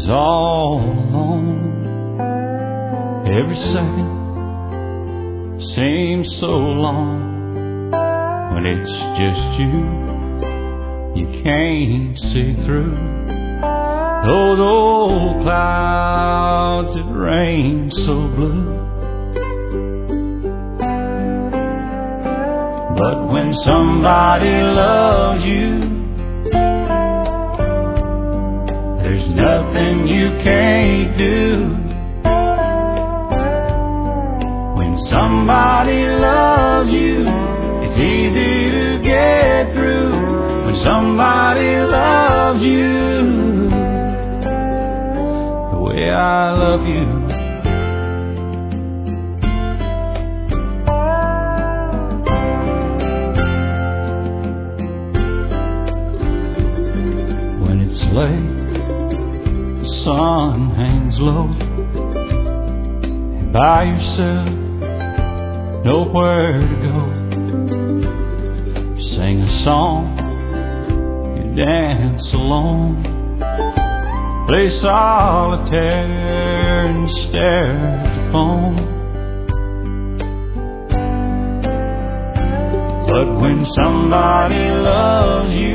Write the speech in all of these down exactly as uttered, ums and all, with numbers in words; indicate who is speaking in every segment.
Speaker 1: all alone. Every second seems so long when it's just you. You can't see through those old clouds that rain so blue. But when somebody loves you, there's nothing you can't do. When somebody loves you, it's easy to get through. When somebody loves you the way I love you. When it's late, the sun hangs low, and by yourself, nowhere to go. You sing a song, you dance alone, play solitaire and stare at the phone. But when somebody loves you,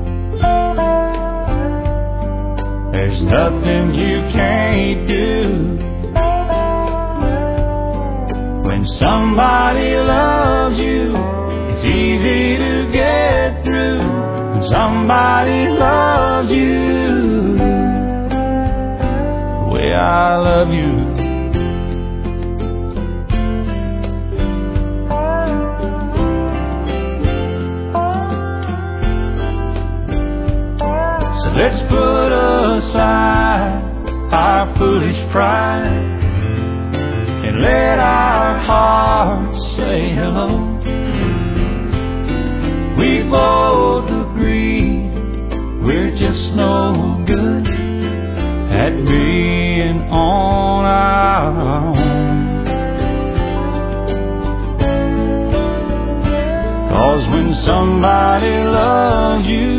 Speaker 1: there's nothing you can't do. When somebody loves you, it's easy to get through. When somebody loves you the way I love you. So let's put aside our foolish pride and let our hearts say hello. We both agree we're just no good at being on our own. 'Cause when somebody loves you,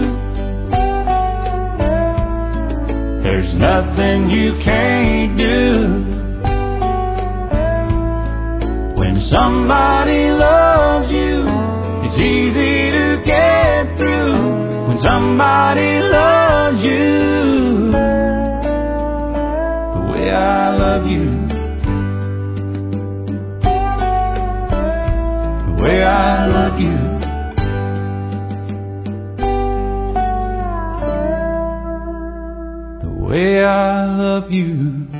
Speaker 1: there's nothing you can't do. When somebody loves you, it's easy to get through. When somebody loves you the way I love you, the way I love you, the way I love you.